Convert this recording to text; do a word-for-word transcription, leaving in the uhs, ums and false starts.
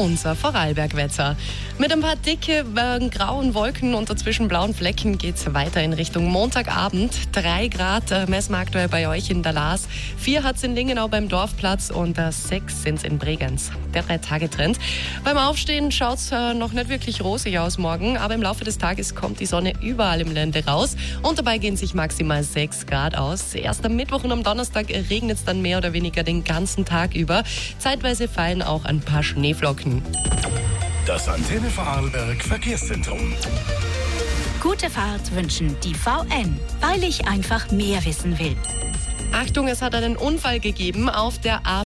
unser Vorarlberg-Wetter. Mit ein paar dicke, äh, grauen Wolken und dazwischen blauen Flecken geht es weiter in Richtung Montagabend. Drei Grad äh, messen wir aktuell bei euch in der Laas. Vier hat es in Lingenau beim Dorfplatz und äh, sechs sind es in Bregenz. Der Drei-Tage-Trend. Beim Aufstehen schaut es äh, noch nicht wirklich rosig aus morgen, aber im Laufe des Tages kommt die Sonne überall im Lande raus und dabei gehen sich maximal sechs Grad aus. Erst am Mittwoch und am Donnerstag regnet es dann mehr oder weniger den ganzen Tag über. Zeitweise fallen auch ein paar Schneeflocken. Das Antenne Vorarlberg Verkehrszentrum. Gute Fahrt wünschen die V N, weil ich einfach mehr wissen will. Achtung, es hat einen Unfall gegeben auf der A